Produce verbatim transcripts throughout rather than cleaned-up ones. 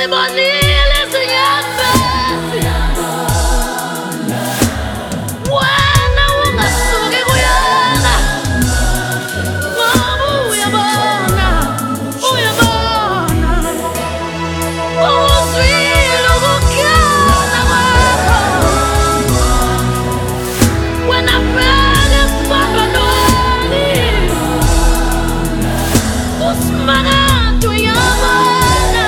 Usibonile izinyembezi, wena ungasuki kuyena, ngoba uyabona, uyabona, uzwile ukukhala kwakho. Wena bheka esiphambanweni, usimakade uyabona,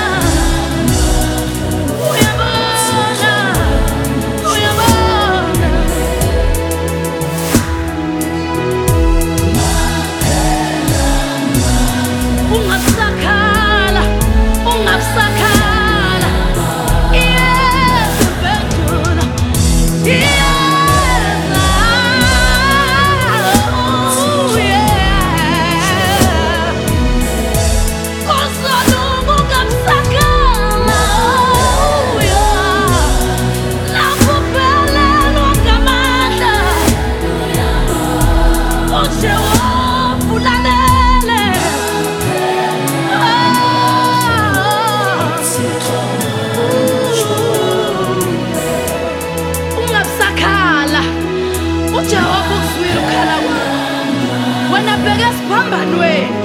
uyabona, uyabona. Ungasakhala, ungasakhala, iyezimpendulo, iyeza, oh yeah. Kozolunga ungasakhala, oh yeah. Lapho uphelelwa ngamandla, uthi wofulalele. Ungasakhala, uJehova ukuzwile ukukhala kwakho. Wena bheka esiphambanweni.